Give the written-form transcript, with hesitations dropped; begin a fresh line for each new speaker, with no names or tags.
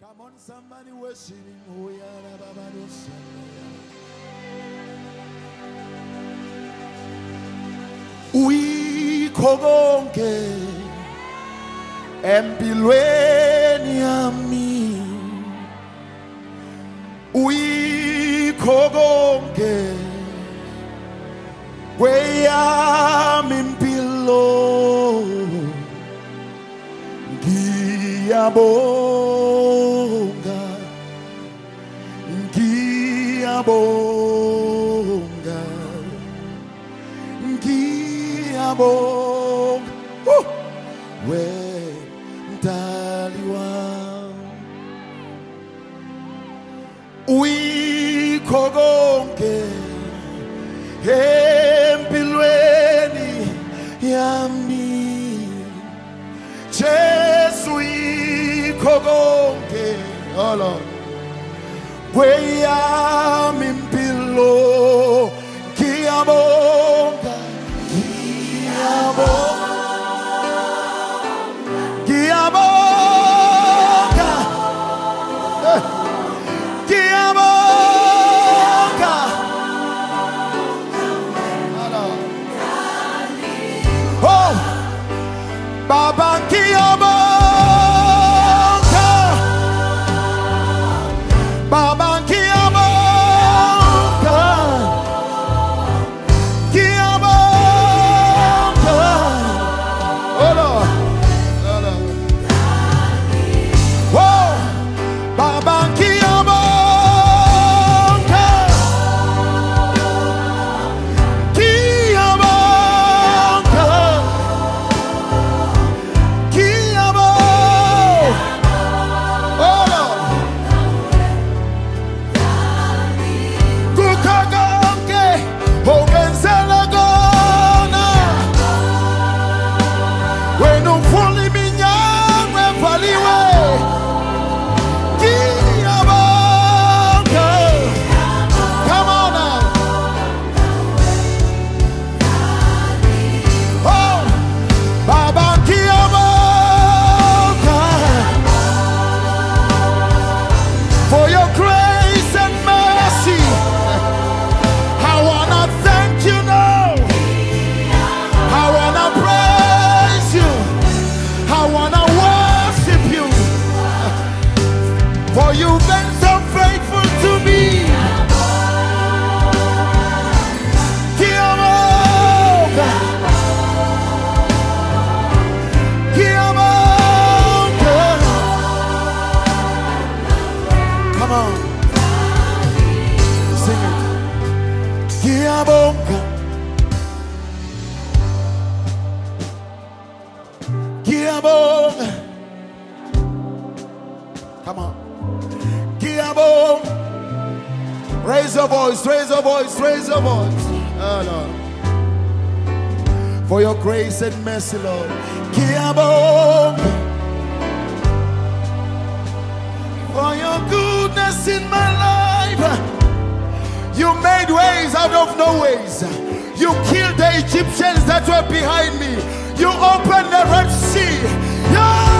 Come on, somebody worshiping. Oh, yeah, Baba, we kogonke empilweni yami. We kogonke kweyami impilo. Ngiyabonga, ngiyabonga, ngiyabonga. Wendali wami uyikho konke empilweni yami. Jesu uyikho konke, oh Lord, kweyami impilo. Ngiyabonga, ngiyabonga, ngiyabonga, ngiyabonga. Oh, Baba ngiyabonga, Baba ngiyabonga, ngiyabonga. Oh Lord, oh Lord. Oh, Baba ngiyabonga, ngiyabonga, ngiyabonga. Oh Lord, kukho konke ongenzela kona. Wena uvula iminyango evaliwe. Ngiyabonga. Come on now. Oh, Baba ngiyabonga for your grace and mercy. I wanna thank you now. I wanna praise you. I wanna worship you. For you've been so faithful to me. Ngiyabonga, ngiyabonga. Come on, sing it. Ngiyabonga, ngiyabonga. Come on, ngiyabonga. Raise your voice, raise your voice, raise your voice. Oh Lord, for your grace and mercy, Lord. Ngiyabonga for your goodness in my life. You made ways out of no ways. You killed the Egyptians that were behind me. You opened the Red Sea. Yeah.